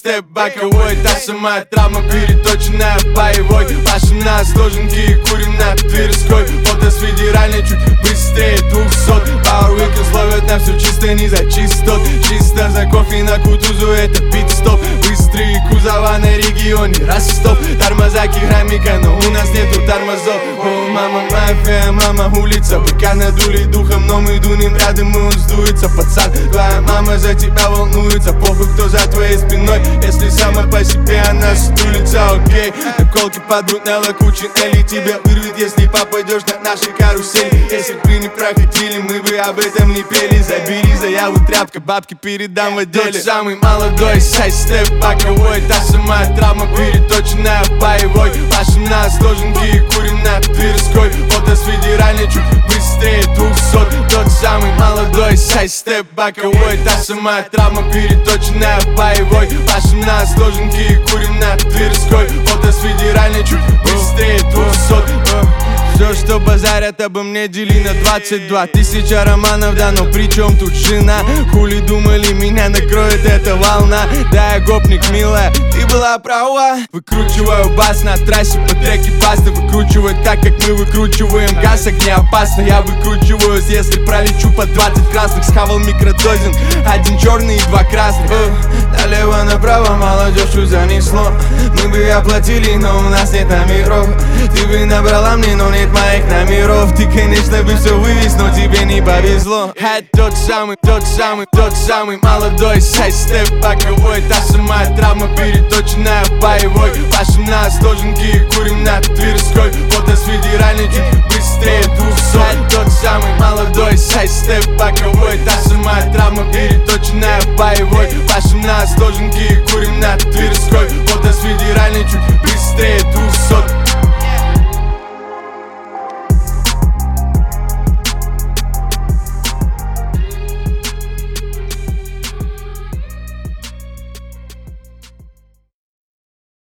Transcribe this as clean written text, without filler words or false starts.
сайдстеп боковой. Та самая травма, переточенная боевой. Пашем на сложенки и курим на Тверской. Фото с федеральной чуть быстрее 200. Power Weekends ловят на все чисто, не за чистот. Чисто за кофе на Кутузу, это пит-стоп. Быстрые кузова на регионе, раз в стоп. Тормоза керамика, но у нас нету тормозов. О, мама мафия, мама улица. Быка надули духом, но мы дунем рядом, и он сдуется. Пацан, твоя мама за тебя волнуется. Похуй, кто за твоей спиной, если сама по себе она стулится, окей. Наколки падут на лакучий Элли. Тебя вырвет, если попадешь на наши карусели. Если бы не проходили, мы бы об этом не пели. Забери заяву, тряпка, бабки передам в отделе. Тот самый молодой сайдстеп боковой. Та самая травма, переточенная боевой. Пашем на сложенки и курим на Тверской. Фото с федеральной чуть быстрее 200. Тот самый молодой сайдстеп боковой. Та самая травма, переточенная боевой. Пашем на сложенки и курим на Тверской. Фото с федеральной чуть быстрее 200. Все, что базарят обо мне, дели на 22 000 романов, да, но при чем тут жена? Хули думали, меня накроет эта волна? Да, я гопник, милая, ты была права. Выкручиваю бас на трассе по треке пасты. Выкручиваю так, как мы выкручиваем газ. Не опасно, я выкручиваюсь, если пролечу по 20 красных. Схавал микродозинг, 1 черный и 2 красных. Налево направо молодежь занесло. Мы бы оплатили, но у нас нет номеров. Ты бы набрала мне, но нет моих номеров. Ты, конечно, бы все вывез, но тебе не повезло. Это тот самый молодой сайдстеп боковой. Та самая травма, переточенная боевой. Пашем на сложенки и курим на Тверской. Фото с федеральной чуть быстрее 200. Это тот самый молодой сайдстеп боковой. Та самая травма, переточенная боевой. Пашем на сложенки и курим